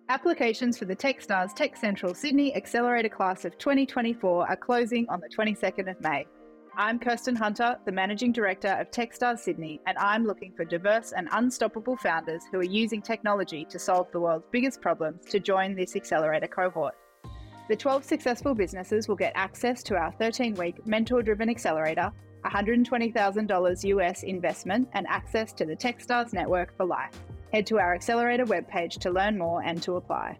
Applications for the Techstars Tech Central Sydney Accelerator Class of 2024 are closing on the 22nd of May. I'm Kirsten Hunter, the Managing Director of Techstars Sydney, and I'm looking for diverse and unstoppable founders who are using technology to solve the world's biggest problems to join this accelerator cohort. The 12 successful businesses will get access to our 13-week mentor-driven accelerator, $120,000 US investment, and access to the Techstars network for life. Head to our accelerator webpage to learn more and to apply.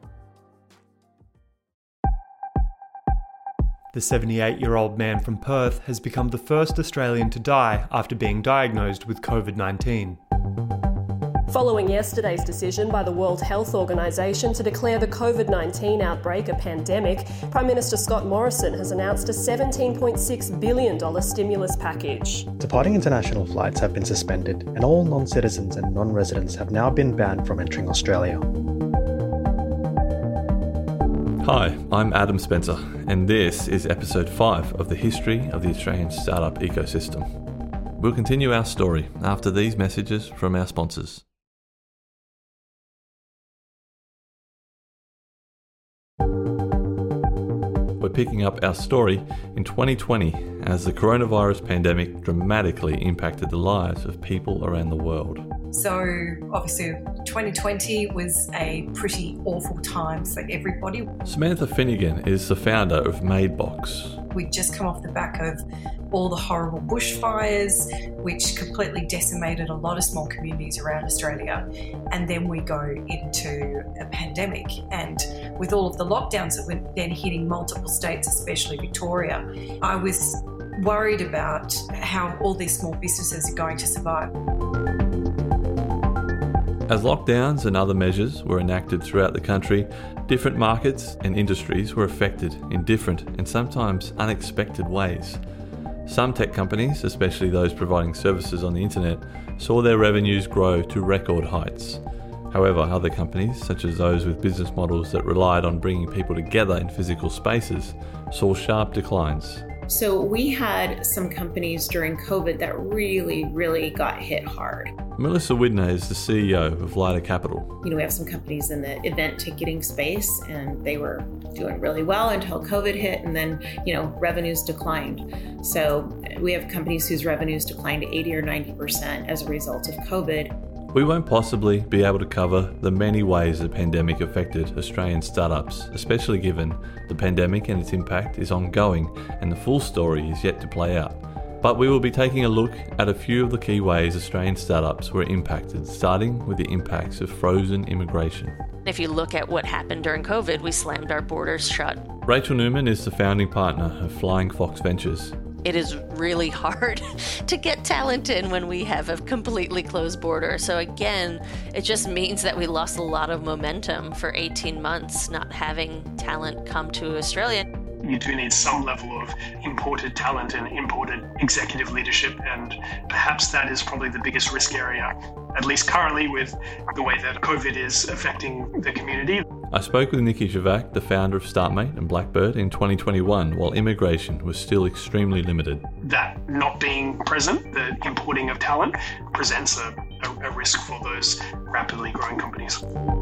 The 78-year-old man from Perth has become the first Australian to die after being diagnosed with COVID-19. Following yesterday's decision by the World Health Organization to declare the COVID-19 outbreak a pandemic, Prime Minister Scott Morrison has announced a $17.6 billion stimulus package. Departing international flights have been suspended, and all non-citizens and non-residents have now been banned from entering Australia. Hi, I'm Adam Spencer, and this is episode 5 of the history of the Australian startup ecosystem. We'll continue our story after these messages from our sponsors. We're picking up our story in 2020 as the coronavirus pandemic dramatically impacted the lives of people around the world. So obviously 2020 was a pretty awful time for everybody. Samantha Finnegan is the founder of MadeBox. We'd just come off the back of all the horrible bushfires, which completely decimated a lot of small communities around Australia. And then we go into a pandemic. And with all of the lockdowns that were then hitting multiple states, especially Victoria, I was worried about how all these small businesses are going to survive. As lockdowns and other measures were enacted throughout the country, different markets and industries were affected in different and sometimes unexpected ways. Some tech companies, especially those providing services on the internet, saw their revenues grow to record heights. However, other companies, such as those with business models that relied on bringing people together in physical spaces, saw sharp declines. So we had some companies during COVID that really got hit hard. Melissa Widner is the CEO of Lighter Capital. We have some companies in the event ticketing space, and they were doing really well until COVID hit, and then, revenues declined. So we have companies whose revenues declined 80 or 90% as a result of COVID. We won't possibly be able to cover the many ways the pandemic affected Australian startups, especially given the pandemic and its impact is ongoing and the full story is yet to play out. But we will be taking a look at a few of the key ways Australian startups were impacted, starting with the impacts of frozen immigration. If you look at what happened during COVID, we slammed our borders shut. Rachel Newman is the founding partner of Flying Fox Ventures. It is really hard to get talent in when we have a completely closed border. So again, it just means that we lost a lot of momentum for 18 months, not having talent come to Australia. You do need some level of imported talent and imported executive leadership, and perhaps that is probably the biggest risk area, at least currently with the way that COVID is affecting the community. I spoke with Nikki Javac, the founder of Startmate and Blackbird, in 2021 while immigration was still extremely limited. That not being present, the importing of talent, presents a risk for those rapidly growing companies.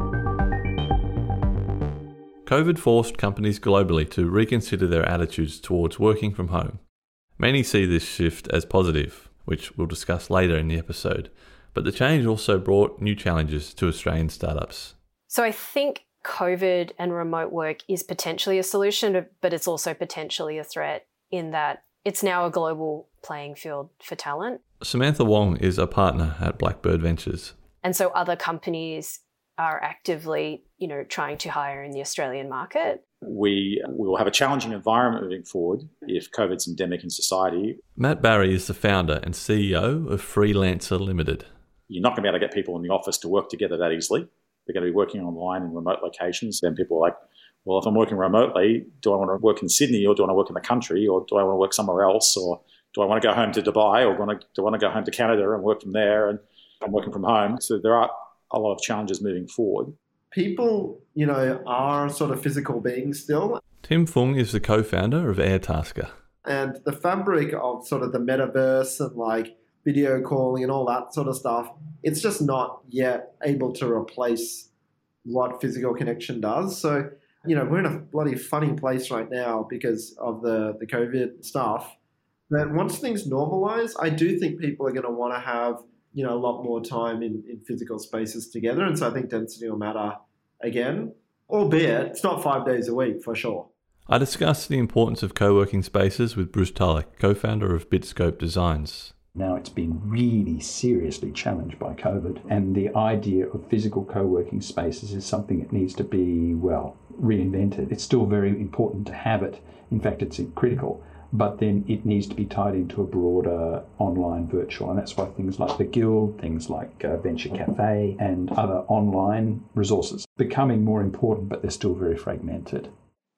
COVID forced companies globally to reconsider their attitudes towards working from home. Many see this shift as positive, which we'll discuss later in the episode, but the change also brought new challenges to Australian startups. So I think COVID and remote work is potentially a solution, but it's also potentially a threat in that it's now a global playing field for talent. Samantha Wong is a partner at Blackbird Ventures. And so other companies are actively, trying to hire in the Australian market. We will have a challenging environment moving forward if COVID's endemic in society. Matt Barry is the founder and CEO of Freelancer Limited. You're not going to be able to get people in the office to work together that easily. They're going to be working online in remote locations. Then people are like, well, if I'm working remotely, do I want to work in Sydney, or do I want to work in the country, or do I want to work somewhere else, or do I want to go home to Dubai, or do I want to go home to Canada and work from there, and I'm working from home? So there are a lot of challenges moving forward. People, are sort of physical beings still. Tim Fung is the co-founder of Airtasker. And the fabric of sort of the metaverse and like video calling and all that sort of stuff, it's just not yet able to replace what physical connection does. So, we're in a bloody funny place right now because of the COVID stuff. But once things normalize, I do think people are going to want to have, a lot more time in physical spaces together. And so I think density will matter again, albeit it's not 5 days a week for sure. I discussed the importance of co-working spaces with Bruce Tulloch, co-founder of Bitscope Designs. Now it's been really seriously challenged by COVID, and the idea of physical co-working spaces is something that needs to be, reinvented. It's still very important to have it. In fact, it's critical, but then it needs to be tied into a broader online virtual, and that's why things like the Guild, things like Venture Cafe and other online resources becoming more important, but they're still very fragmented.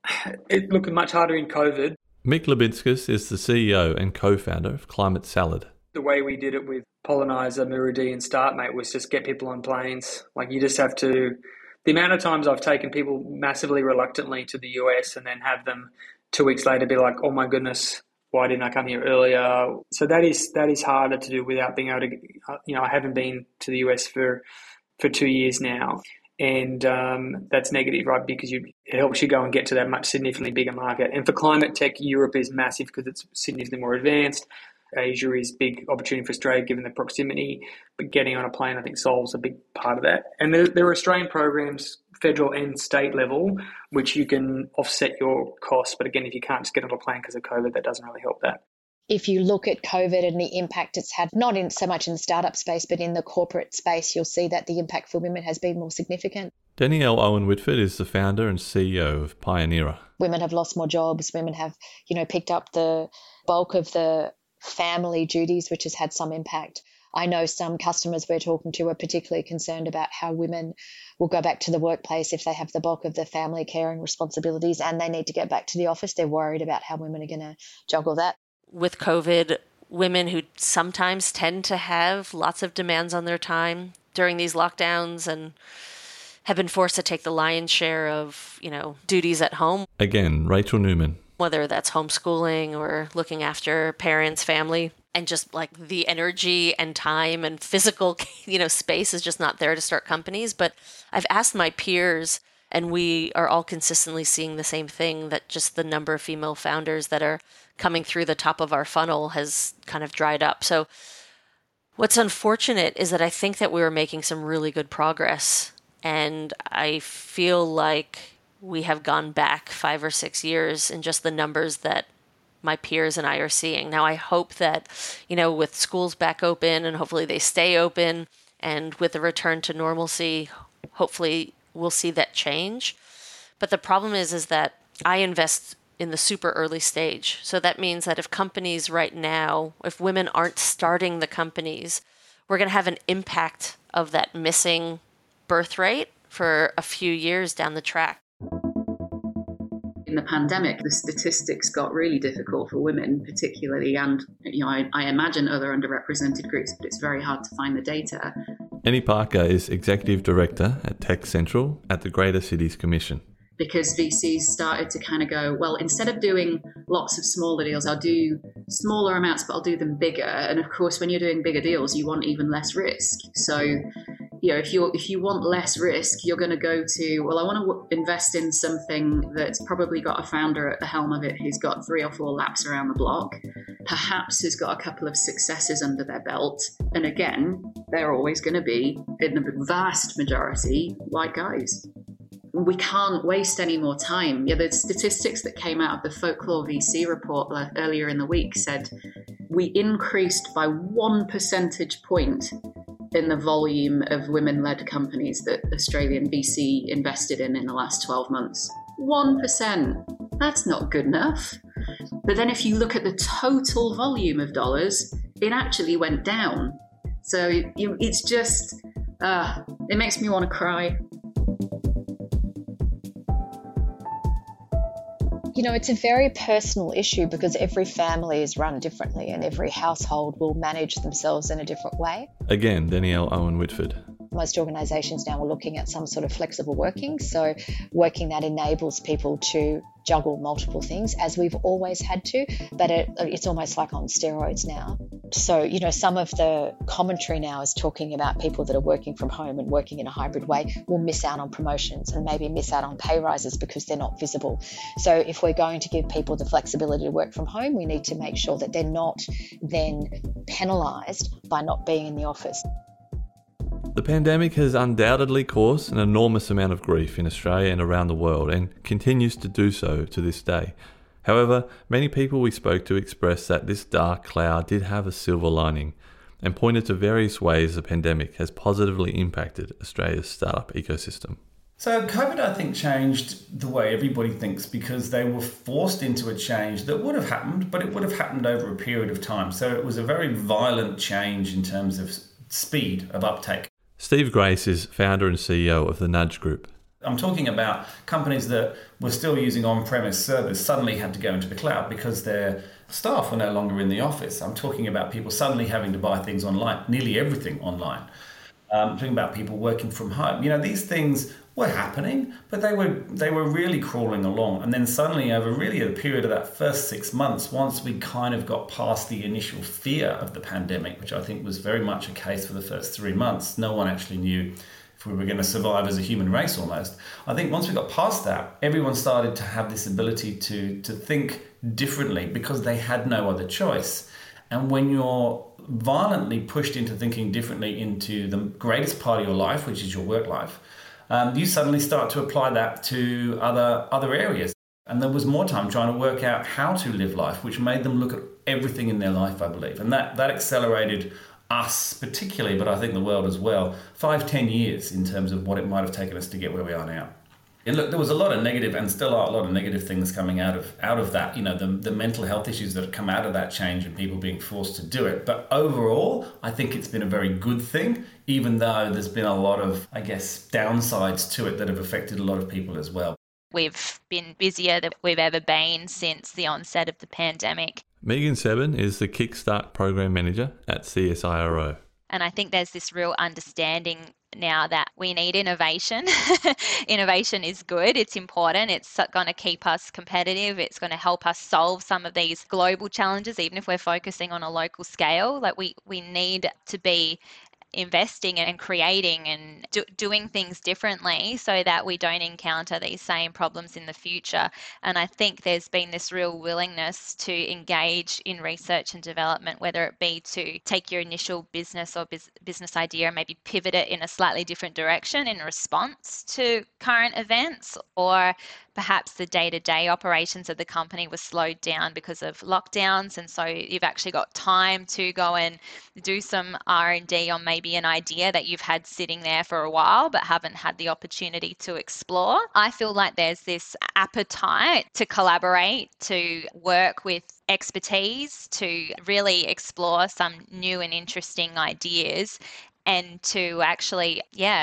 It looked much harder in COVID. Mick Labinskas is the CEO and co-founder of Climate Salad. The way we did it with Pollinizer, Mirudi and StartMate was just get people on planes. You just have to... The amount of times I've taken people massively reluctantly to the US and then have them 2 weeks later be like, oh my goodness, why didn't I come here earlier? So that is harder to do without being able to... I haven't been to the US for 2 years now. And that's negative, right? Because it helps you go and get to that much significantly bigger market. And for climate tech, Europe is massive because it's significantly more advanced. Asia is big opportunity for Australia given the proximity. But getting on a plane, I think, solves a big part of that. And there are Australian programs, federal and state level, which you can offset your costs. But again, if you can't just get on a plane because of COVID, that doesn't really help that. If you look at COVID and the impact it's had, not in so much in the startup space, but in the corporate space, you'll see that the impact for women has been more significant. Danielle Owen-Whitford is the founder and CEO of Pioneera. Women have lost more jobs. Women have, picked up the bulk of the family duties, which has had some impact. I know some customers we're talking to are particularly concerned about how women will go back to the workplace if they have the bulk of the family caring responsibilities and they need to get back to the office. They're worried about how women are going to juggle that. With COVID, women who sometimes tend to have lots of demands on their time during these lockdowns and have been forced to take the lion's share of, duties at home. Again, Rachel Newman. Whether that's homeschooling or looking after parents, family, and just the energy and time and physical, space is just not there to start companies. But I've asked my peers, and we are all consistently seeing the same thing, that just the number of female founders that are coming through the top of our funnel has kind of dried up. So what's unfortunate is that I think that we were making some really good progress. And I feel like we have gone back 5 or 6 years in just the numbers that my peers and I are seeing. Now, I hope that, with schools back open and hopefully they stay open, and with the return to normalcy, hopefully we'll see that change. But the problem is that I invest in the super early stage. So that means that if companies right now, if women aren't starting the companies, we're going to have an impact of that missing birth rate for a few years down the track. In the pandemic, the statistics got really difficult for women, particularly, and I imagine other underrepresented groups, but it's very hard to find the data. Annie Parker is Executive Director at Tech Central at the Greater Cities Commission. Because VCs started to kind of go, well, instead of doing lots of smaller deals, I'll do smaller amounts, but I'll do them bigger. And of course, when you're doing bigger deals, you want even less risk. So, if you want less risk, you're going to go to, well, I want to invest in something that's probably got a founder at the helm of it who's got 3 or 4 laps around the block, perhaps has got a couple of successes under their belt. And again, they're always going to be, in the vast majority, white guys. We can't waste any more time. The statistics that came out of the Folklore VC report earlier in the week said we increased by 1 percentage point in the volume of women-led companies that Australian VC invested in the last 12 months. 1%. That's not good enough. But then if you look at the total volume of dollars, it actually went down. So it's just, it makes me want to cry. It's a very personal issue because every family is run differently and every household will manage themselves in a different way. Again, Danielle Owen-Whitford. most organisations now are looking at some sort of flexible working, so working that enables people to juggle multiple things, as we've always had to, but it's almost like on steroids now. So, some of the commentary now is talking about people that are working from home and working in a hybrid way will miss out on promotions and maybe miss out on pay rises because they're not visible. So if we're going to give people the flexibility to work from home, we need to make sure that they're not then penalised by not being in the office. The pandemic has undoubtedly caused an enormous amount of grief in Australia and around the world, and continues to do so to this day. However, many people we spoke to expressed that this dark cloud did have a silver lining, and pointed to various ways the pandemic has positively impacted Australia's startup ecosystem. So COVID, I think, changed the way everybody thinks, because they were forced into a change that would have happened, but it would have happened over a period of time. So it was a very violent change in terms of speed of uptake. Steve Grace is founder and CEO of the Nudge Group. I'm talking about companies that were still using on-premise servers suddenly had to go into the cloud because their staff were no longer in the office. I'm talking about people suddenly having to buy things online, nearly everything online. I'm talking about people working from home. These things were happening, but they were really crawling along. And then suddenly, over really a period of that first 6 months, once we kind of got past the initial fear of the pandemic, which I think was very much a case for the first 3 months, no one actually knew if we were going to survive as a human race almost. I think once we got past that, everyone started to have this ability to think differently because they had no other choice. And when you're violently pushed into thinking differently into the greatest part of your life, which is your work life, you suddenly start to apply that to other areas. And there was more time trying to work out how to live life, which made them look at everything in their life, I believe. And that accelerated us particularly, but I think the world as well, 5-10 years in terms of what it might have taken us to get where we are now. And look, there was a lot of negative, and still are a lot of negative things coming out of that, the mental health issues that have come out of that change and people being forced to do it. But overall, I think it's been a very good thing, even though there's been a lot of, downsides to it that have affected a lot of people as well. We've been busier than we've ever been since the onset of the pandemic. Megan Sebben is the Kickstart Program Manager at CSIRO. And I think there's this real understanding now that we need innovation. Innovation is good. It's important. It's going to keep us competitive. It's going to help us solve some of these global challenges, even if we're focusing on a local scale. We need to be investing and creating and doing things differently so that we don't encounter these same problems in the future. And I think there's been this real willingness to engage in research and development, whether it be to take your initial business or business idea and maybe pivot it in a slightly different direction in response to current events, or perhaps the day-to-day operations of the company was slowed down because of lockdowns, and so you've actually got time to go and do some R&D on maybe an idea that you've had sitting there for a while but haven't had the opportunity to explore. I feel like there's this appetite to collaborate, to work with expertise, to really explore some new and interesting ideas, and to actually,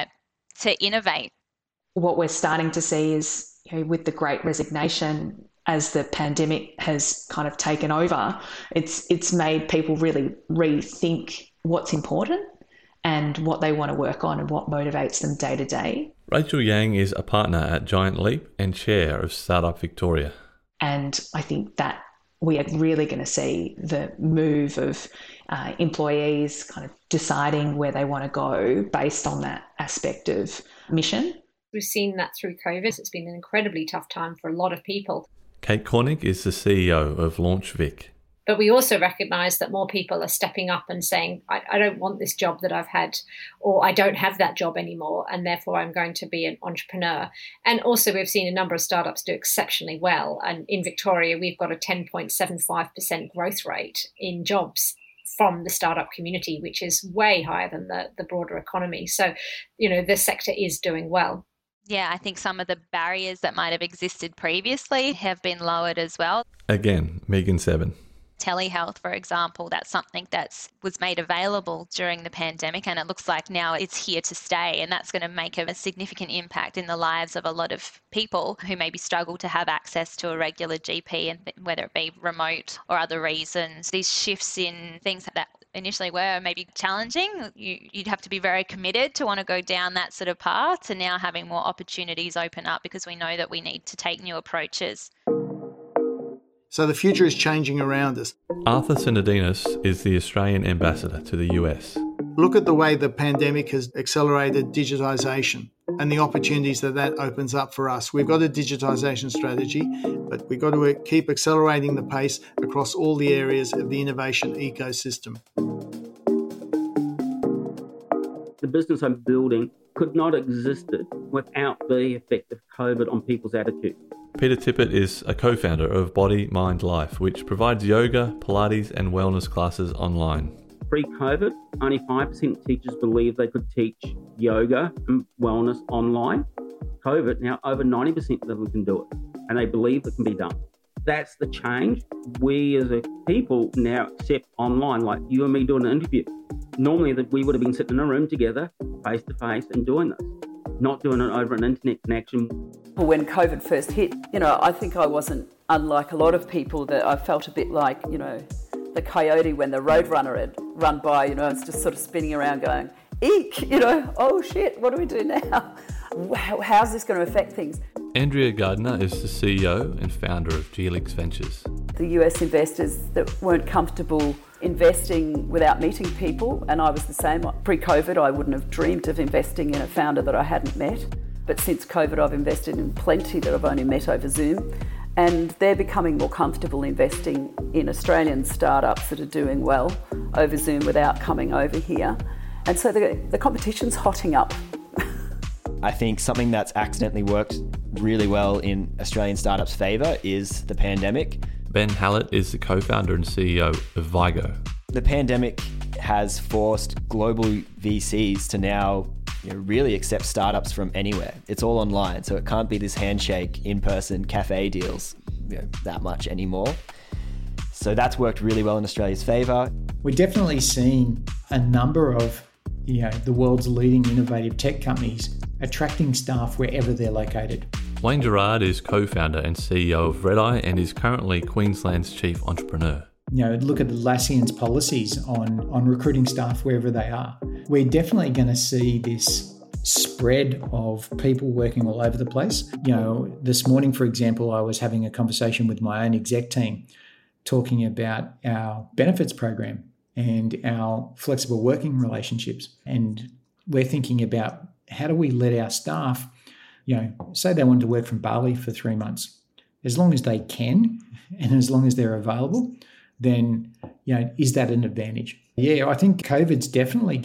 to innovate. What we're starting to see is, with the Great Resignation, as the pandemic has kind of taken over, it's made people really rethink what's important and what they want to work on and what motivates them day to day. Rachel Yang is a partner at Giant Leap and chair of Startup Victoria. And I think that we are really going to see the move of employees kind of deciding where they want to go based on that aspect of mission. We've seen that through COVID. It's been an incredibly tough time for a lot of people. Kate Cornick is the CEO of LaunchVic. But we also recognise that more people are stepping up and saying, I don't want this job that I've had, or I don't have that job anymore, and therefore I'm going to be an entrepreneur. And also we've seen a number of startups do exceptionally well. And in Victoria, we've got a 10.75% growth rate in jobs from the startup community, which is way higher than the broader economy. So, the sector is doing well. Yeah, I think some of the barriers that might have existed previously have been lowered as well. Again, Megan Sebben. telehealth, for example, that's something that was made available during the pandemic, and it looks like now it's here to stay, and that's going to make a significant impact in the lives of a lot of people who maybe struggle to have access to a regular GP, and whether it be remote or other reasons. These shifts in things that initially were maybe challenging, you'd have to be very committed to want to go down that sort of path, to now having more opportunities open up because we know that we need to take new approaches. So the future is changing around us. Arthur Sinodinos is the Australian ambassador to the US. Look at the way the pandemic has accelerated digitisation and the opportunities that opens up for us. We've got a digitisation strategy, but we've got to keep accelerating the pace across all the areas of the innovation ecosystem. The business I'm building could not have existed without the effect of COVID on people's attitude. Peter Tippett is a co-founder of Body, Mind, Life, which provides yoga, Pilates and wellness classes online. Pre-COVID, only 5% of teachers believed they could teach yoga and wellness online. COVID, now over 90% of them can do it, and they believe it can be done. That's the change. We as a people now accept online, like you and me doing an interview. Normally we would have been sitting in a room together, face-to-face, and doing this, not doing it over an internet connection. When COVID first hit, I think I wasn't unlike a lot of people, that I felt a bit like, the coyote when the roadrunner had run by, it's just sort of spinning around going, eek, oh shit, what do we do now? How's this going to affect things? Andrea Gardner is the CEO and founder of Geelix Ventures. The US investors that weren't comfortable investing without meeting people, and I was the same. Pre-COVID, I wouldn't have dreamed of investing in a founder that I hadn't met. But since COVID, I've invested in plenty that I've only met over Zoom, and they're becoming more comfortable investing in Australian startups that are doing well over Zoom without coming over here. And so the competition's hotting up. I think something that's accidentally worked really well in Australian startups' favour is the pandemic. Ben Hallett is the co-founder and CEO of Vigo. The pandemic has forced global VCs to now really accept startups from anywhere. It's all online, so it can't be this handshake, in-person cafe deals that much anymore. So that's worked really well in Australia's favour. We're definitely seeing a number of the world's leading innovative tech companies attracting staff wherever they're located. Wayne Gerard is co-founder and CEO of Redeye and is currently Queensland's chief entrepreneur. Look at Atlassian's policies on recruiting staff wherever they are. We're definitely going to see this spread of people working all over the place. This morning, for example, I was having a conversation with my own exec team talking about our benefits program and our flexible working relationships. And we're thinking about how do we let our staff, say they want to work from Bali for 3 months, as long as they can and as long as they're available, then, is that an advantage? Yeah, I think COVID's definitely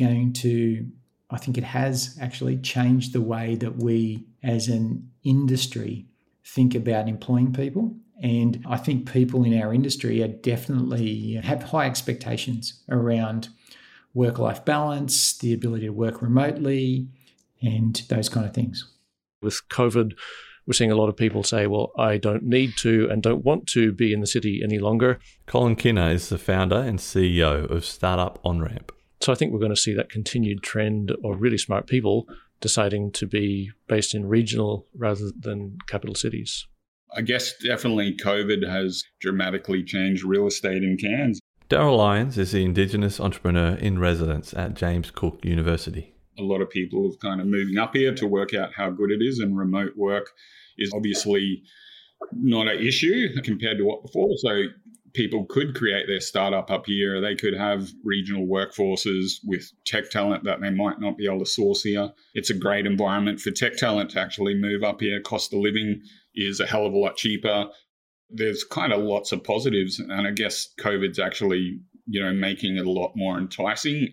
I think it has actually changed the way that we as an industry think about employing people. And I think people in our industry are definitely have high expectations around work-life balance, the ability to work remotely, and those kind of things. With COVID, we're seeing a lot of people say, well, I don't need to and don't want to be in the city any longer. Colin Kinner is the founder and CEO of Startup OnRamp. So I think we're going to see that continued trend of really smart people deciding to be based in regional rather than capital cities. I guess definitely COVID has dramatically changed real estate in Cairns. Daryl Lyons is the Indigenous entrepreneur in residence at James Cook University. A lot of people are kind of moving up here to work out how good it is, and remote work is obviously not an issue compared to what before. So people could create their startup up here. They could have regional workforces with tech talent that they might not be able to source here. It's a great environment for tech talent to actually move up here. Cost of living is a hell of a lot cheaper. There's kind of lots of positives, and I guess COVID's actually, making it a lot more enticing.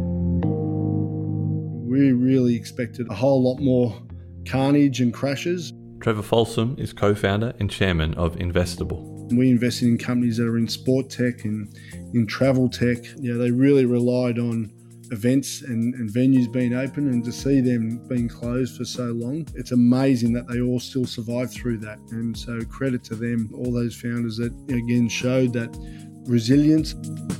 We really expected a whole lot more carnage and crashes. Trevor Folsom is co-founder and chairman of Investable. We invested in companies that are in sport tech and in travel tech. They really relied on events and venues being open, and to see them being closed for so long, it's amazing that they all still survived through that. And so credit to them, all those founders that again showed that resilience.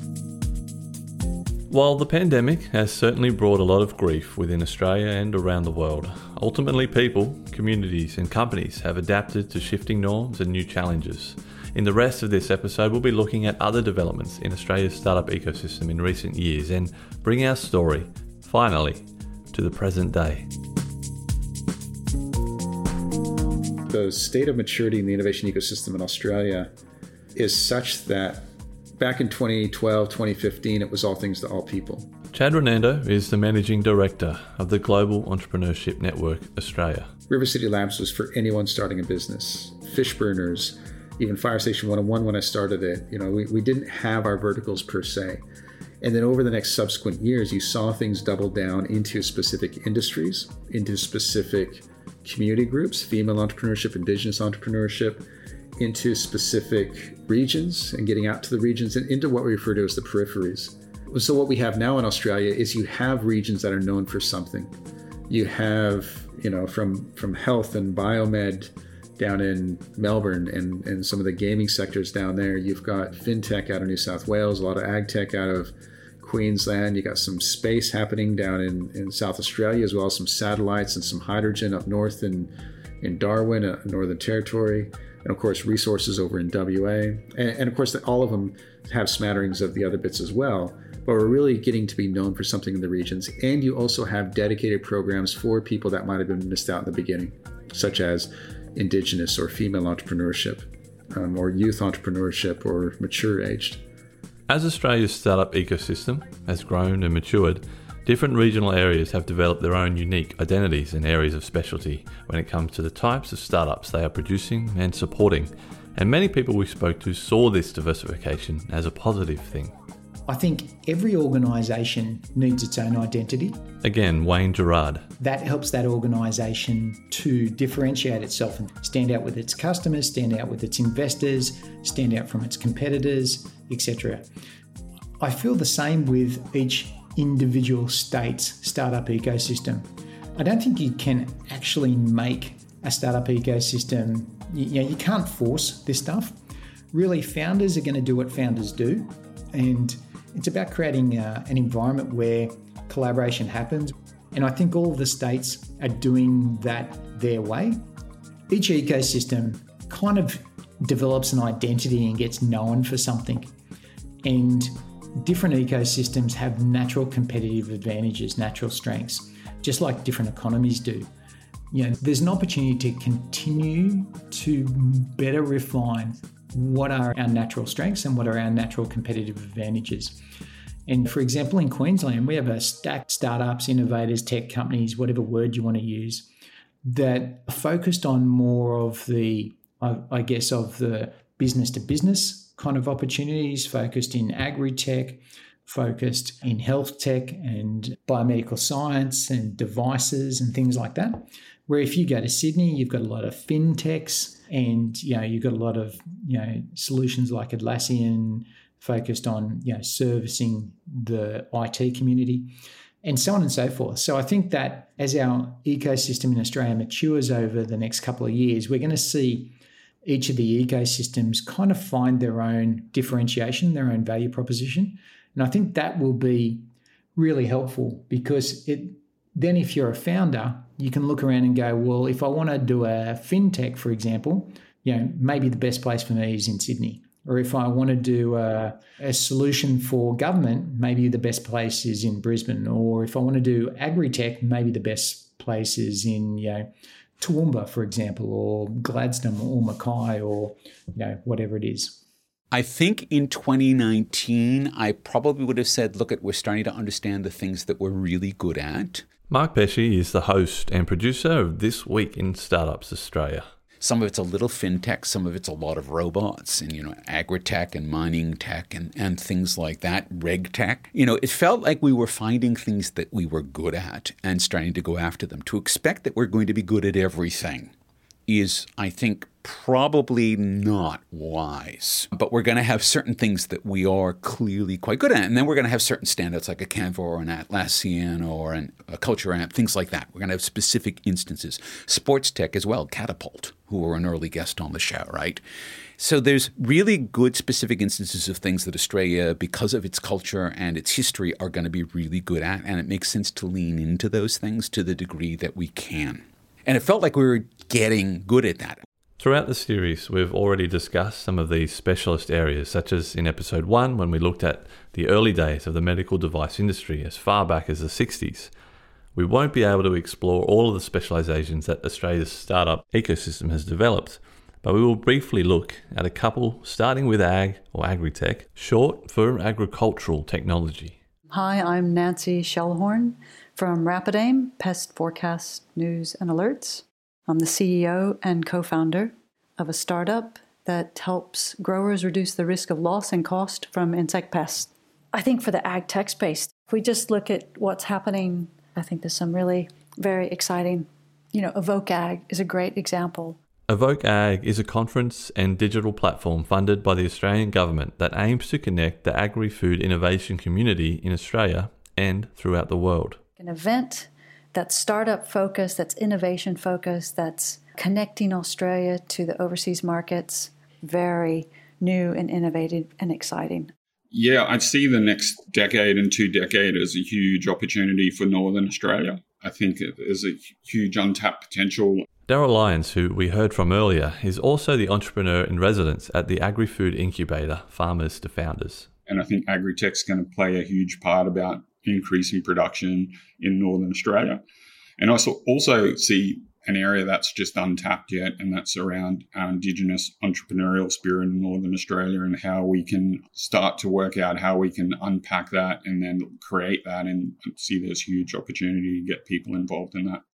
While the pandemic has certainly brought a lot of grief within Australia and around the world, ultimately people, communities and companies have adapted to shifting norms and new challenges. In the rest of this episode, we'll be looking at other developments in Australia's startup ecosystem in recent years and bring our story, finally, to the present day. The state of maturity in the innovation ecosystem in Australia is such that back in 2012, 2015, it was all things to all people. Chad Renando is the Managing Director of the Global Entrepreneurship Network Australia. River City Labs was for anyone starting a business. Fishburners, even Fire Station 101 when I started it. We didn't have our verticals per se. And then over the next subsequent years, you saw things double down into specific industries, into specific community groups, female entrepreneurship, indigenous entrepreneurship, into specific regions and getting out to the regions and into what we refer to as the peripheries. So what we have now in Australia is you have regions that are known for something. You have, from health and biomed down in Melbourne and some of the gaming sectors down there. You've got fintech out of New South Wales, a lot of ag tech out of Queensland. You got some space happening down in South Australia, as well as some satellites and some hydrogen up north in Darwin, Northern Territory. And of course, resources over in WA. And of course, all of them have smatterings of the other bits as well. But we're really getting to be known for something in the regions. And you also have dedicated programs for people that might have been missed out in the beginning, such as Indigenous or female entrepreneurship, or youth entrepreneurship, or mature aged. As Australia's startup ecosystem has grown and matured, different regional areas have developed their own unique identities and areas of specialty when it comes to the types of startups they are producing and supporting. And many people we spoke to saw this diversification as a positive thing. I think every organisation needs its own identity. Again, Wayne Gerard. That helps that organisation to differentiate itself and stand out with its customers, stand out with its investors, stand out from its competitors, etc. I feel the same with each individual state's startup ecosystem. I don't think you can actually make a startup ecosystem. You can't force this stuff. Really, founders are going to do what founders do, and it's about creating an environment where collaboration happens. And I think all of the states are doing that their way. Each ecosystem kind of develops an identity and gets known for something. And different ecosystems have natural competitive advantages, natural strengths, just like different economies do. There's an opportunity to continue to better refine what are our natural strengths and what are our natural competitive advantages. And for example, in Queensland, we have a stack of startups, innovators, tech companies, whatever word you want to use, that are focused on more of the, of the business to business kind of opportunities, focused in agri-tech, focused in health tech and biomedical science and devices and things like that. Where if you go to Sydney, you've got a lot of fintechs and, you've got a lot of, solutions like Atlassian focused on, servicing the IT community and so on and so forth. So I think that as our ecosystem in Australia matures over the next couple of years, we're going to see each of the ecosystems kind of find their own differentiation, their own value proposition. And I think that will be really helpful because then if you're a founder, you can look around and go, well, if I want to do a fintech, for example, maybe the best place for me is in Sydney. Or if I want to do a solution for government, maybe the best place is in Brisbane. Or if I want to do agri-tech, maybe the best place is in, Toowoomba, for example, or Gladstone or Mackay or, whatever it is. I think in 2019, I probably would have said, look, we're starting to understand the things that we're really good at. Mark Pesce is the host and producer of This Week in Startups Australia. Some of it's a little fintech, some of it's a lot of robots and, agri-tech and mining tech and things like that, reg tech. It felt like we were finding things that we were good at and starting to go after them. To expect that we're going to be good at everything is, I think, probably not wise. But we're going to have certain things that we are clearly quite good at. And then we're going to have certain standouts like a Canva or an Atlassian or a Culture Amp, things like that. We're going to have specific instances. Sports tech as well, Catapult, who were an early guest on the show, right? So there's really good specific instances of things that Australia, because of its culture and its history, are going to be really good at. And it makes sense to lean into those things to the degree that we can. And it felt like we were getting good at that. Throughout the series, we've already discussed some of these specialist areas, such as in episode 1 when we looked at the early days of the medical device industry as far back as the 60s. We won't be able to explore all of the specializations that Australia's startup ecosystem has developed, but we will briefly look at a couple, starting with ag or agritech, short for agricultural technology. Hi, I'm Nancy Shellhorn from RapidAim, Pest Forecast News and Alerts. I'm the CEO and co-founder of a startup that helps growers reduce the risk of loss and cost from insect pests. I think for the ag tech space, if we just look at what's happening, I think there's some really very exciting, Evoke Ag is a great example. Evoke Ag is a conference and digital platform funded by the Australian government that aims to connect the agri-food innovation community in Australia and throughout the world. An event that's startup focused, that's innovation focused, that's connecting Australia to the overseas markets, very new and innovative and exciting. Yeah, I see the next decade and 2 decades as a huge opportunity for Northern Australia. I think there's a huge untapped potential. Daryl Lyons, who we heard from earlier, is also the entrepreneur in residence at the agri-food incubator, Farmers to Founders. And I think agritech's going to play a huge part about increasing production in Northern Australia. And I also see an area that's just untapped yet, and that's around our Indigenous entrepreneurial spirit in Northern Australia and how we can start to work out how we can unpack that and then create that, and see there's huge opportunity to get people involved in that.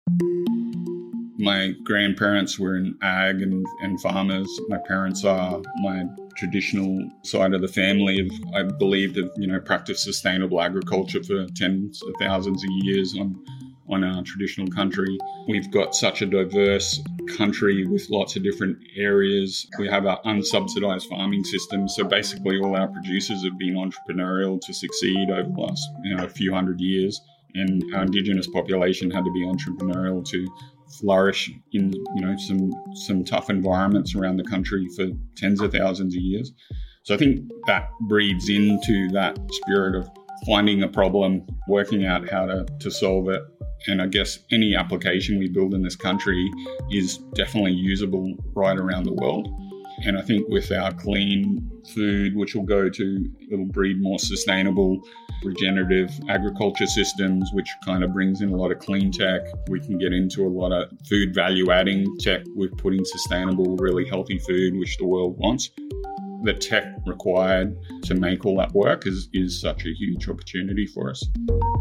My grandparents were in ag and farmers. My parents are my traditional side of the family. I believe have practiced sustainable agriculture for tens of thousands of years on our traditional country. We've got such a diverse country with lots of different areas. We have our unsubsidized farming system. So basically all our producers have been entrepreneurial to succeed over the last a few hundred years. And our Indigenous population had to be entrepreneurial to flourish in some tough environments around the country for tens of thousands of years. So I think that breeds into that spirit of finding a problem, working out how to solve it. And I guess any application we build in this country is definitely usable right around the world. And I think with our clean food, which it'll breed more sustainable, regenerative agriculture systems, which kind of brings in a lot of clean tech. We can get into a lot of food value adding tech with putting sustainable, really healthy food, which the world wants. The tech required to make all that work is such a huge opportunity for us.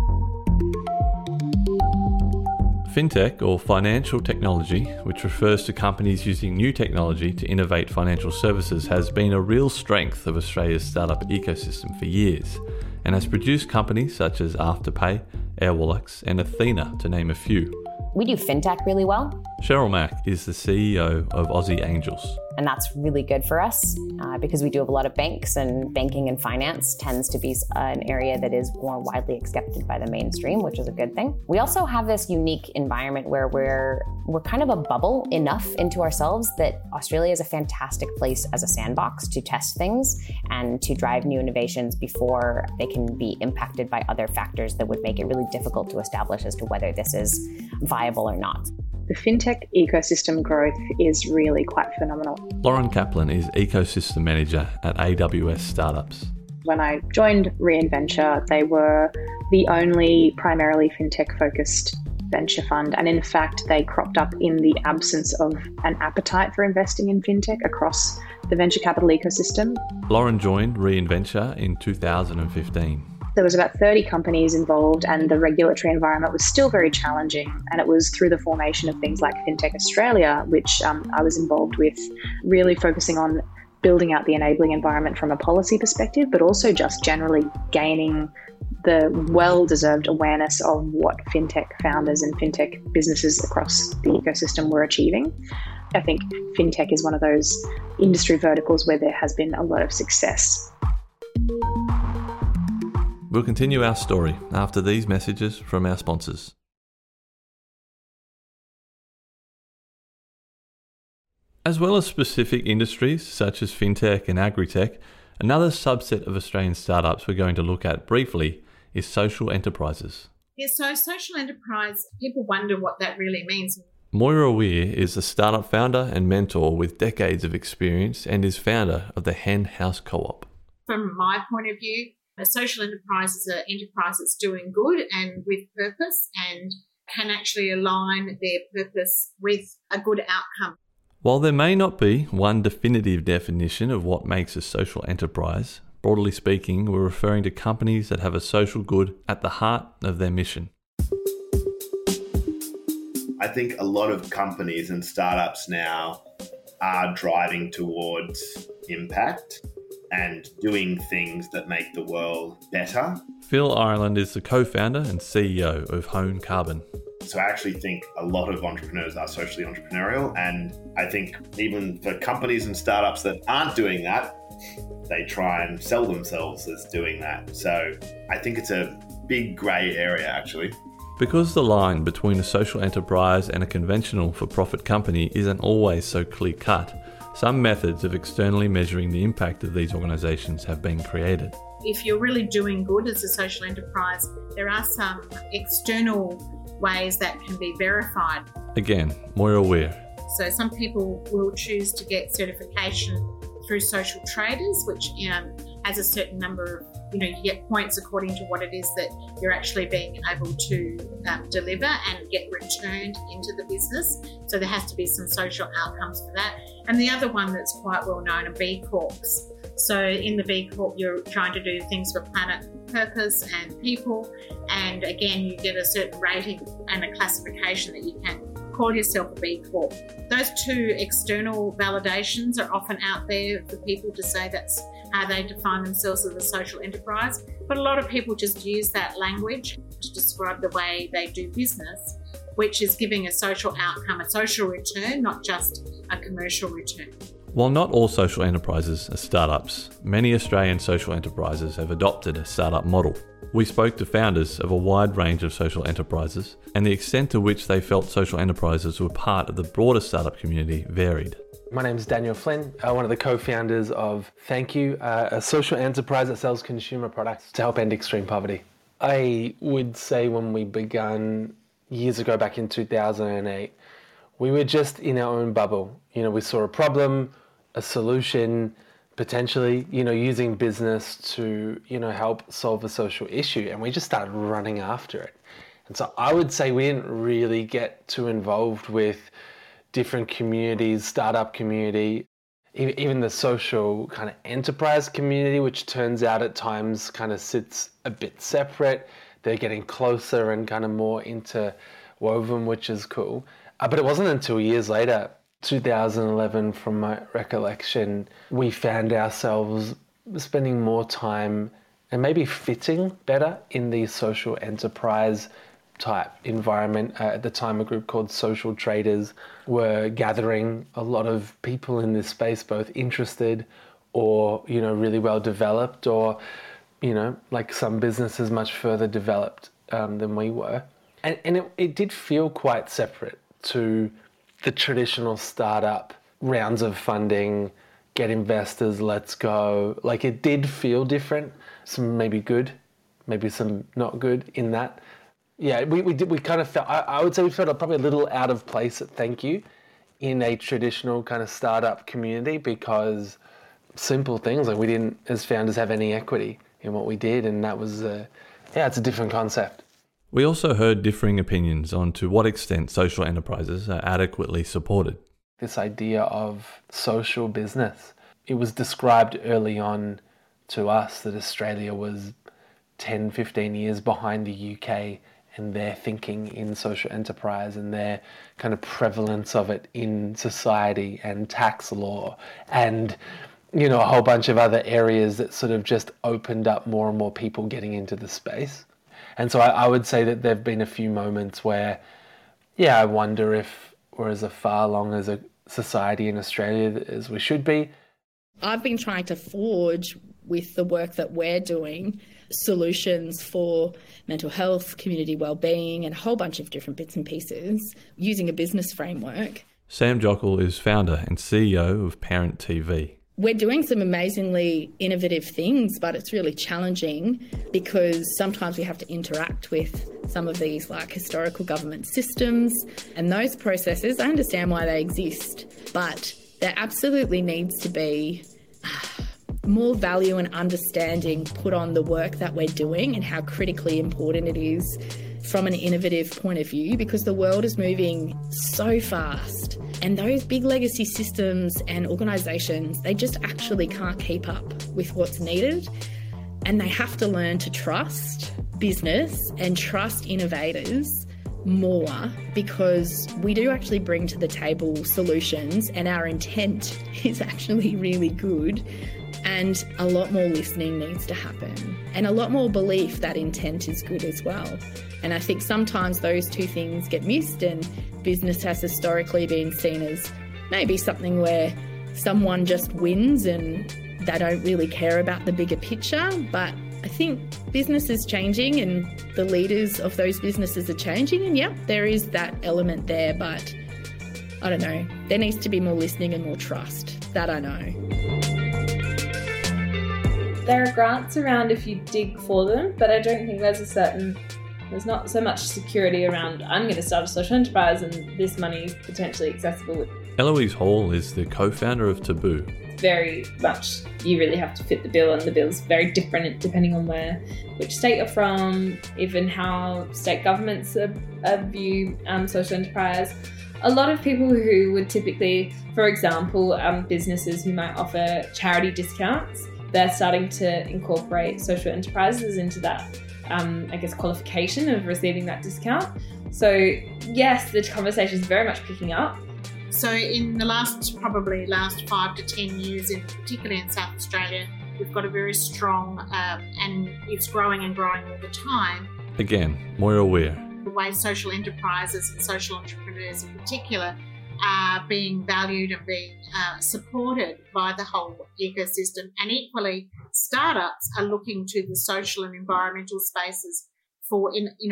Fintech, or financial technology, which refers to companies using new technology to innovate financial services, has been a real strength of Australia's startup ecosystem for years and has produced companies such as Afterpay, Airwallex and Athena, to name a few. We do fintech really well. Cheryl Mack is the CEO of Aussie Angels. And that's really good for us because we do have a lot of banks, and banking and finance tends to be an area that is more widely accepted by the mainstream, which is a good thing. We also have this unique environment where we're kind of a bubble enough into ourselves that Australia is a fantastic place as a sandbox to test things and to drive new innovations before they can be impacted by other factors that would make it really difficult to establish as to whether this is viable or not. The fintech ecosystem growth is really quite phenomenal. Lauren Kaplan is Ecosystem Manager at AWS Startups. When I joined Reinventure, they were the only primarily fintech-focused venture fund. And in fact, they cropped up in the absence of an appetite for investing in fintech across the venture capital ecosystem. Lauren joined Reinventure in 2015. There was about 30 companies involved, and the regulatory environment was still very challenging. And it was through the formation of things like FinTech Australia, which I was involved with, really focusing on building out the enabling environment from a policy perspective, but also just generally gaining the well-deserved awareness of what FinTech founders and FinTech businesses across the ecosystem were achieving. I think fintech is one of those industry verticals where there has been a lot of success. We'll continue our story after these messages from our sponsors. As well as specific industries such as fintech and agri-tech, another subset of Australian startups we're going to look at briefly is social enterprises. Yeah, so social enterprise, people wonder what that really means. Moira Weir is a startup founder and mentor with decades of experience and is founder of the Hen House Co-op. From my point of view, a social enterprise is an enterprise that's doing good and with purpose and can actually align their purpose with a good outcome. While there may not be one definitive definition of what makes a social enterprise, broadly speaking, we're referring to companies that have a social good at the heart of their mission. I think a lot of companies and startups now are driving towards impact and doing things that make the world better. Phil Ireland is the co-founder and CEO of Hone Carbon. So I actually think a lot of entrepreneurs are socially entrepreneurial, and I think even for companies and startups that aren't doing that, they try and sell themselves as doing that. So I think it's a big grey area actually. Because the line between a social enterprise and a conventional for-profit company isn't always so clear-cut, some methods of externally measuring the impact of these organisations have been created. If you're really doing good as a social enterprise, there are some external ways that can be verified. Again, Moira Weir. So some people will choose to get certification through Social Traders, which has a certain number of, you get points according to what it is that you're actually being able to deliver and get returned into the business. So there has to be some social outcomes for that. And the other one that's quite well known are B Corps. So in the B Corp, you're trying to do things for planet, purpose and people. And again, you get a certain rating and a classification that you can call yourself a B Corp. Those two external validations are often out there for people to say that's how they define themselves as a social enterprise. But a lot of people just use that language to describe the way they do business, which is giving a social outcome, a social return, not just a commercial return. While not all social enterprises are startups, many Australian social enterprises have adopted a startup model. We spoke to founders of a wide range of social enterprises, and the extent to which they felt social enterprises were part of the broader startup community varied. My name is Daniel Flynn, one of the co-founders of Thank You, a social enterprise that sells consumer products to help end extreme poverty. I would say when we began years ago, back in 2008, we were just in our own bubble. We saw a problem, a solution, potentially, using business to, help solve a social issue. And we just started running after it. And so I would say we didn't really get too involved with different communities, startup community, even the social kind of enterprise community, which turns out at times kind of sits a bit separate. They're getting closer and kind of more interwoven, which is cool. But it wasn't until years later, 2011, from my recollection, we found ourselves spending more time and maybe fitting better in the social enterprise type environment. At the time, a group called Social Traders were gathering a lot of people in this space, both interested or, really well developed, or, like some businesses much further developed than we were. And it did feel quite separate to the traditional startup rounds of funding, get investors, let's go. Like, it did feel different. Some maybe good, maybe some not good in that. Yeah, we kind of felt, I would say we felt probably a little out of place at Thank You in a traditional kind of startup community, because simple things, like we didn't, as founders, have any equity in what we did. And that was, it's a different concept. We also heard differing opinions on to what extent social enterprises are adequately supported. This idea of social business, it was described early on to us that Australia was 10, 15 years behind the UK and their thinking in social enterprise and their kind of prevalence of it in society and tax law and, a whole bunch of other areas that sort of just opened up more and more people getting into the space. And so I would say that there have been a few moments where, I wonder if we're as far along as society in Australia as we should be. I've been trying to forge, with the work that we're doing, solutions for mental health, community wellbeing, and a whole bunch of different bits and pieces using a business framework. Sam Jockle is founder and CEO of Parent TV. We're doing some amazingly innovative things, but it's really challenging because sometimes we have to interact with some of these like historical government systems and those processes. I understand why they exist, but there absolutely needs to be more value and understanding put on the work that we're doing and how critically important it is from an innovative point of view, because the world is moving so fast and those big legacy systems and organisations, they just actually can't keep up with what's needed, and they have to learn to trust business and trust innovators more, because we do actually bring to the table solutions and our intent is actually really good. And a lot more listening needs to happen, and a lot more belief that intent is good as well. And I think sometimes those two things get missed, and business has historically been seen as maybe something where someone just wins and they don't really care about the bigger picture. But I think business is changing and the leaders of those businesses are changing, and yeah, there is that element there, but I don't know, there needs to be more listening and more trust. That I know. There are grants around if you dig for them, but I don't think there's not so much security around, I'm going to start a social enterprise and this money is potentially accessible. Eloise Hall is the co-founder of Taboo. Very much, you really have to fit the bill, and the bill's very different depending on which state you're from, even how state governments view social enterprise. A lot of people who would typically, for example, businesses who might offer charity discounts, they're starting to incorporate social enterprises into that, qualification of receiving that discount. So yes, the conversation is very much picking up. So in the last 5 to 10 years, particularly in South Australia, we've got a very strong, and it's growing and growing all the time. Again, Moira Weir. The way social enterprises and social entrepreneurs in particular are being valued and being supported by the whole ecosystem. And equally, startups are looking to the social and environmental spaces for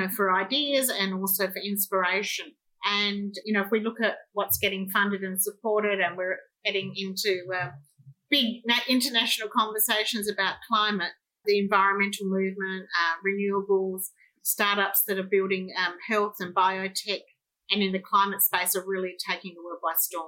ideas and also for inspiration. And, if we look at what's getting funded and supported, and we're heading into big international conversations about climate, the environmental movement, renewables, startups that are building health and biotech, and in the climate space are really taking the world by storm.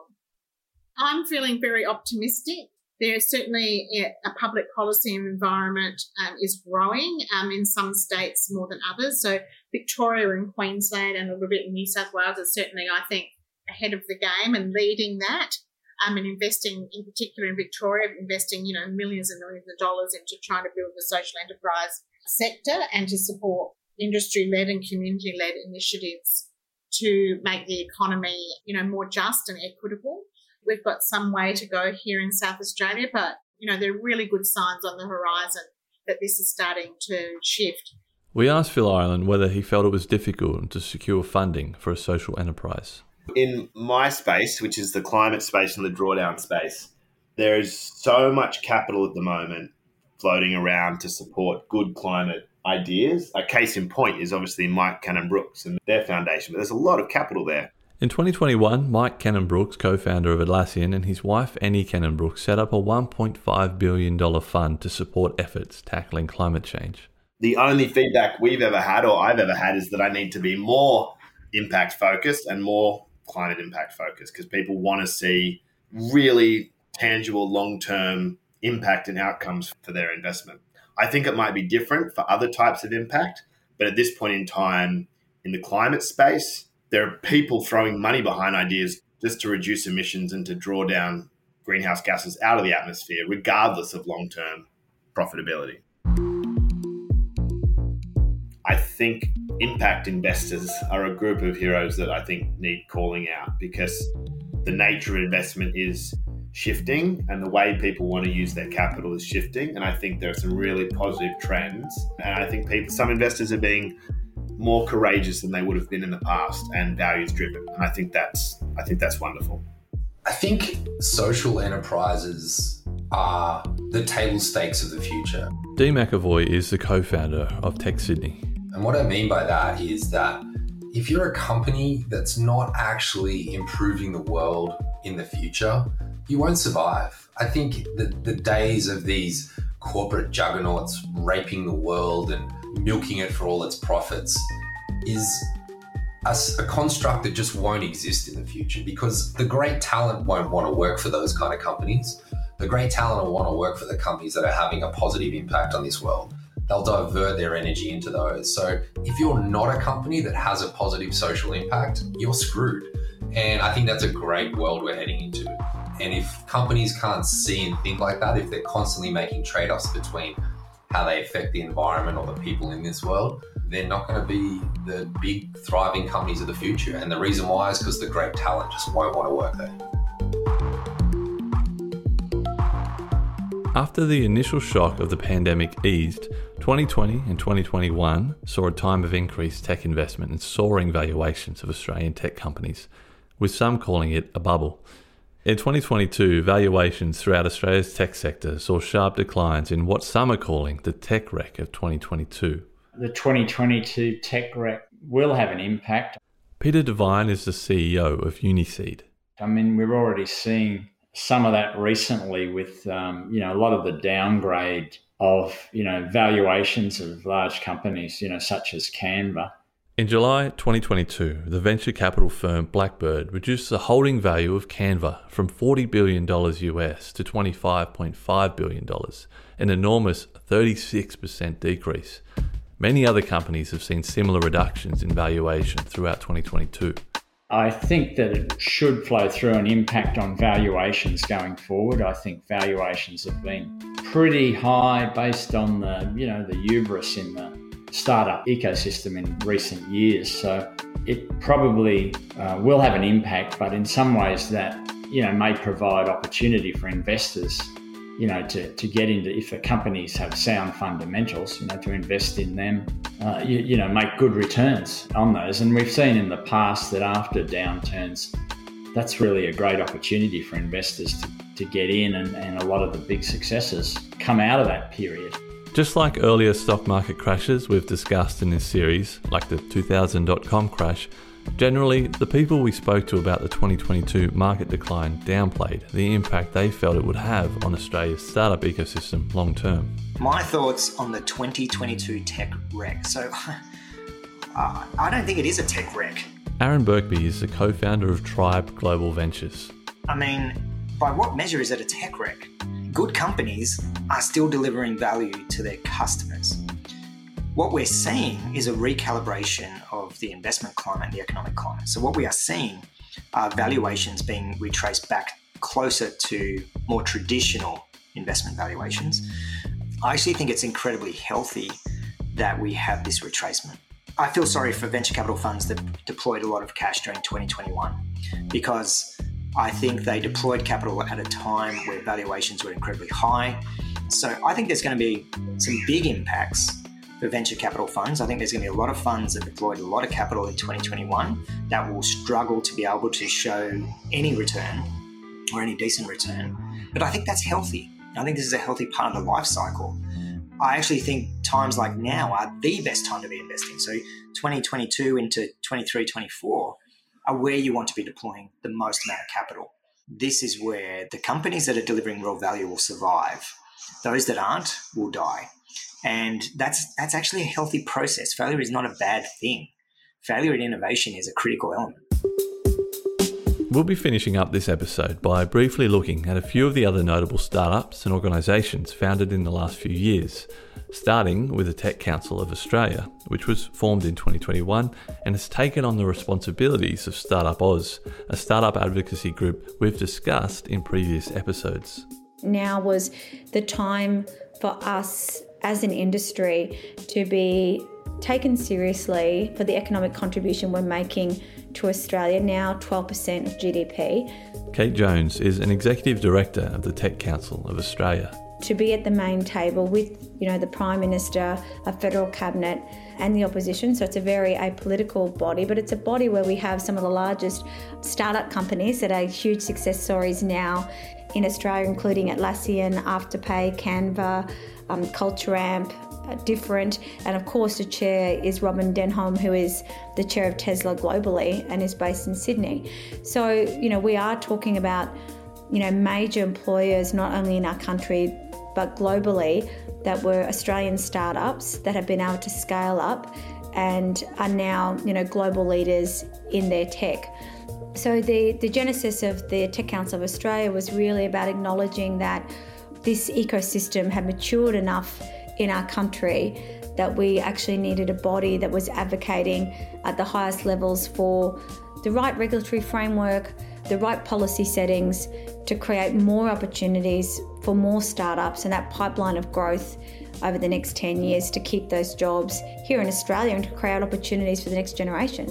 I'm feeling very optimistic. There's certainly a public policy environment is growing in some states more than others. So Victoria and Queensland and a little bit in New South Wales are certainly, I think, ahead of the game and leading that, and investing, in particular in Victoria, investing, millions and millions of dollars into trying to build the social enterprise sector and to support industry-led and community-led initiatives to make the economy, more just and equitable. We've got some way to go here in South Australia, but, there are really good signs on the horizon that this is starting to shift. We asked Phil Ireland whether he felt it was difficult to secure funding for a social enterprise. In my space, which is the climate space and the drawdown space, there is so much capital at the moment floating around to support good climate ideas. A case in point is obviously Mike Cannon-Brookes and their foundation, but there's a lot of capital there. In 2021, Mike Cannon-Brookes, co-founder of Atlassian, and his wife Annie Cannon-Brookes set up a $1.5 billion fund to support efforts tackling climate change. The only feedback we've ever had, or I've ever had, is that I need to be more impact focused and more climate impact focused, because people want to see really tangible long-term impact and outcomes for their investment. I think it might be different for other types of impact, but at this point in time in the climate space, there are people throwing money behind ideas just to reduce emissions and to draw down greenhouse gases out of the atmosphere, regardless of long-term profitability. I think impact investors are a group of heroes that I think need calling out, because the nature of investment is shifting and the way people want to use their capital is shifting. And I think there are some really positive trends. And I think some investors are being more courageous than they would have been in the past and values driven. And I think that's wonderful. I think social enterprises are the table stakes of the future. Dee McEvoy is the co-founder of Tech Sydney. And what I mean by that is that if you're a company that's not actually improving the world in the future, you won't survive. I think that the days of these corporate juggernauts raping the world and milking it for all its profits is a construct that just won't exist in the future, because the great talent won't want to work for those kind of companies. The great talent will want to work for the companies that are having a positive impact on this world. They'll divert their energy into those. So if you're not a company that has a positive social impact, you're screwed. And I think that's a great world we're heading into. And if companies can't see and think like that, if they're constantly making trade-offs between how they affect the environment or the people in this world, they're not going to be the big thriving companies of the future. And the reason why is because the great talent just won't want to work there. After the initial shock of the pandemic eased, 2020 and 2021 saw a time of increased tech investment and soaring valuations of Australian tech companies, with some calling it a bubble. In 2022, valuations throughout Australia's tech sector saw sharp declines in what some are calling the tech wreck of 2022. The 2022 tech wreck will have an impact. Peter Devine is the CEO of Uniseed. I mean, we're already seeing some of that recently with, a lot of the downgrade of, valuations of large companies, such as Canva. In July 2022, the venture capital firm Blackbird reduced the holding value of Canva from $40 billion US to $25.5 billion, an enormous 36% decrease. Many other companies have seen similar reductions in valuation throughout 2022. I think that it should flow through an impact on valuations going forward. I think valuations have been pretty high based on the hubris in the startup ecosystem in recent years. So it probably will have an impact, but in some ways that, may provide opportunity for investors, to get into, if the companies have sound fundamentals, to invest in them, make good returns on those. And we've seen in the past that after downturns, that's really a great opportunity for investors to get in, and a lot of the big successes come out of that period. Just like earlier stock market crashes we've discussed in this series, like the 2000.com crash, generally the people we spoke to about the 2022 market decline downplayed the impact they felt it would have on Australia's startup ecosystem long term. My thoughts on the 2022 tech wreck. So I don't think it is a tech wreck. Aaron Birkby is the co-founder of Tribe Global Ventures. I mean, by what measure is it a tech wreck? Good companies are still delivering value to their customers. What we're seeing is a recalibration of the investment climate and the economic climate. So what we are seeing are valuations being retraced back closer to more traditional investment valuations. I actually think it's incredibly healthy that we have this retracement. I feel sorry for venture capital funds that deployed a lot of cash during 2021 because I think they deployed capital at a time where valuations were incredibly high. So I think there's going to be some big impacts for venture capital funds. I think there's going to be a lot of funds that deployed a lot of capital in 2021 that will struggle to be able to show any return or any decent return. But I think that's healthy. I think this is a healthy part of the life cycle. I actually think times like now are the best time to be investing. So 2022 into 23, 24 are where you want to be deploying the most amount of capital. This is where the companies that are delivering real value will survive. Those that aren't will die. And that's actually a healthy process. Failure is not a bad thing. Failure in innovation is a critical element. We'll be finishing up this episode by briefly looking at a few of the other notable startups and organisations founded in the last few years, starting with the Tech Council of Australia, which was formed in 2021 and has taken on the responsibilities of Startup Oz, a startup advocacy group we've discussed in previous episodes. Now was the time for us as an industry to be taken seriously for the economic contribution we're making to Australia, now 12% of GDP. Kate Jones is an Executive Director of the Tech Council of Australia. to be at the main table with, the Prime Minister, a federal cabinet and the opposition. So it's a very apolitical body, but it's a body where we have some of the largest startup companies that are huge success stories now in Australia, including Atlassian, Afterpay, Canva, CultureAmp, Different, and of course the chair is Robin Denholm, who is the chair of Tesla globally and is based in Sydney. So, we are talking about, major employers not only in our country but globally that were Australian startups that have been able to scale up and are now, global leaders in their tech. So the genesis of the Tech Council of Australia was really about acknowledging that this ecosystem had matured enough in our country that we actually needed a body that was advocating at the highest levels for the right regulatory framework, the right policy settings to create more opportunities for more startups and that pipeline of growth over the next 10 years to keep those jobs here in Australia and to create opportunities for the next generation.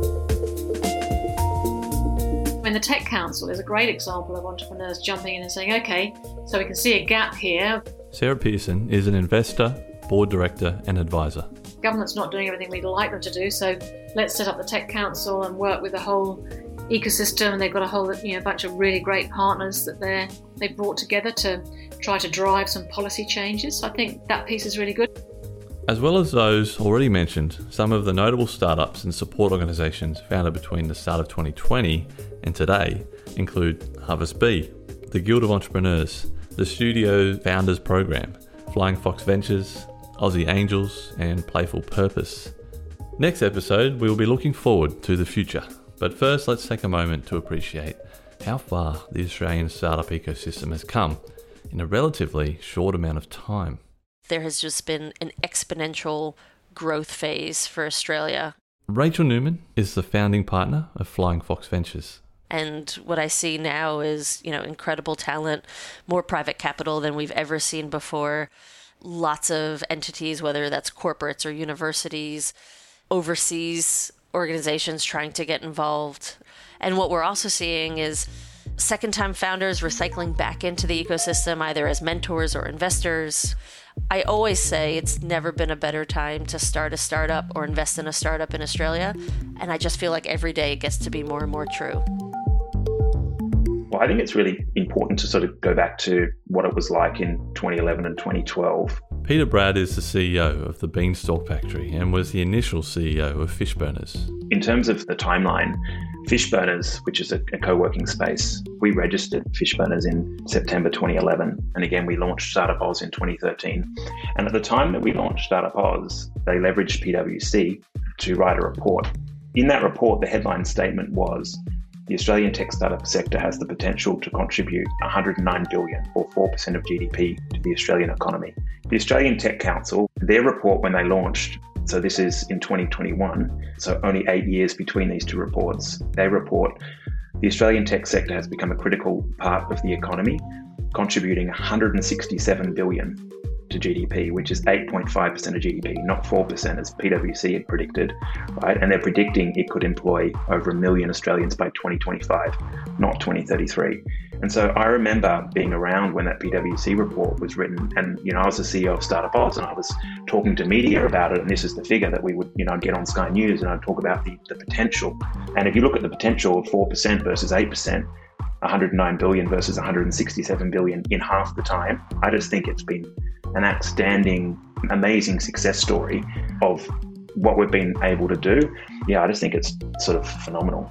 In the Tech Council is a great example of entrepreneurs jumping in and saying, okay, so we can see a gap here. Sarah Pearson is an investor, board director and advisor. Government's not doing everything we'd like them to do, so let's set up the Tech Council and work with the whole ecosystem. And they've got a whole bunch of really great partners that they've brought together to try to drive some policy changes. So I think that piece is really good. As well as those already mentioned, some of the notable startups and support organisations founded between the start of 2020 and today include Harvest Bee, the Guild of Entrepreneurs, the Studio Founders Program, Flying Fox Ventures, Aussie Angels and Playful Purpose. Next episode, we will be looking forward to the future. But first, let's take a moment to appreciate how far the Australian startup ecosystem has come in a relatively short amount of time. There has just been an exponential growth phase for Australia. Rachel Newman is the founding partner of Flying Fox Ventures. And what I see now is, incredible talent, more private capital than we've ever seen before. Lots of entities, whether that's corporates or universities, overseas organizations trying to get involved. And what we're also seeing is second-time founders recycling back into the ecosystem, either as mentors or investors. I always say it's never been a better time to start a startup or invest in a startup in Australia. And I just feel like every day it gets to be more and more true. Well, I think it's really important to sort of go back to what it was like in 2011 and 2012. Peter Brad is the CEO of the Beanstalk Factory and was the initial CEO of Fishburners. In terms of the timeline, Fishburners, which is a co-working space, we registered Fishburners in September 2011. And again, we launched Startup Oz in 2013. And at the time that we launched Startup Oz, they leveraged PwC to write a report. In that report, the headline statement was, the Australian tech startup sector has the potential to contribute $109 billion or 4% of GDP to the Australian economy. The Australian Tech Council, their report when they launched, so this is in 2021, so only 8 years between these two reports, they report the Australian tech sector has become a critical part of the economy, contributing $167 billion to GDP, which is 8.5% of GDP, not 4% as PwC had predicted, right? And they're predicting it could employ over 1 million Australians by 2025, not 2033. And so I remember being around when that PwC report was written, and I was the CEO of Startup Oz, and I was talking to media about it, and this is the figure that we would, I'd get on Sky News, and I'd talk about the potential. And if you look at the potential of 4% versus 8%, 109 billion versus 167 billion in half the time, I just think it's been an outstanding, amazing success story of what we've been able to do. Yeah, I just think it's sort of phenomenal.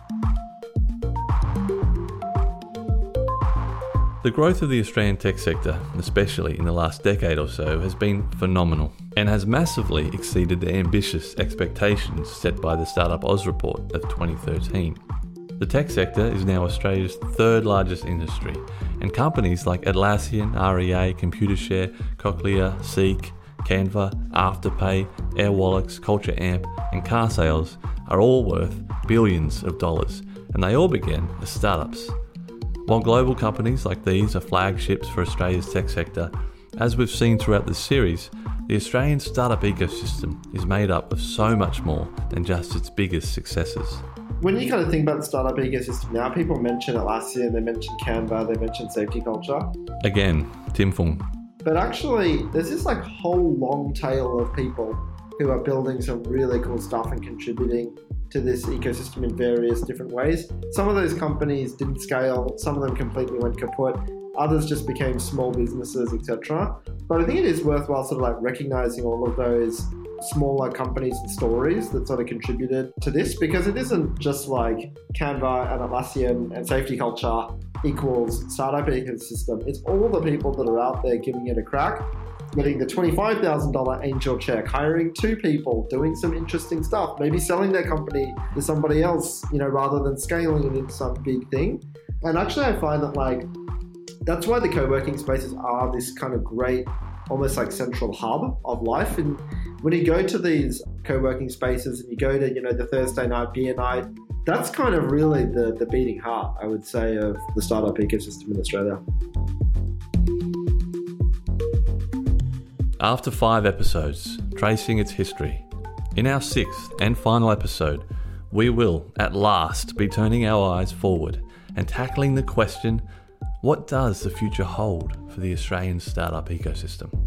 The growth of the Australian tech sector, especially in the last decade or so, has been phenomenal and has massively exceeded the ambitious expectations set by the Startup Oz report of 2013. The tech sector is now Australia's third largest industry, and companies like Atlassian, REA, Computershare, Cochlear, Seek, Canva, Afterpay, Airwallex, CultureAmp, and Carsales are all worth billions of dollars, and they all began as startups. While global companies like these are flagships for Australia's tech sector, as we've seen throughout this series, the Australian startup ecosystem is made up of so much more than just its biggest successes. When you kind of think about the startup ecosystem now, people mention Atlassian, they mention Canva, they mention Safety Culture. Again, Tim Fung. But actually, there's this like whole long tail of people who are building some really cool stuff and contributing to this ecosystem in various different ways. Some of those companies didn't scale, some of them completely went kaput, others just became small businesses, etc. But I think it is worthwhile sort of like recognizing all of those smaller companies and stories that sort of contributed to this, because it isn't just like Canva and Atlassian and safety culture equals startup ecosystem. It's all the people that are out there giving it a crack, getting the $25,000 angel check, hiring 2 people, doing some interesting stuff, maybe selling their company to somebody else, rather than scaling it into some big thing. And actually I find that like, that's why the co-working spaces are this kind of great, almost like central hub of life. And when you go to these co-working spaces and you go to, the Thursday night beer night, that's kind of really the beating heart, I would say, of the startup ecosystem in Australia. After 5 episodes tracing its history, in our 6th and final episode, we will, at last, be turning our eyes forward and tackling the question, what does the future hold for the Australian startup ecosystem?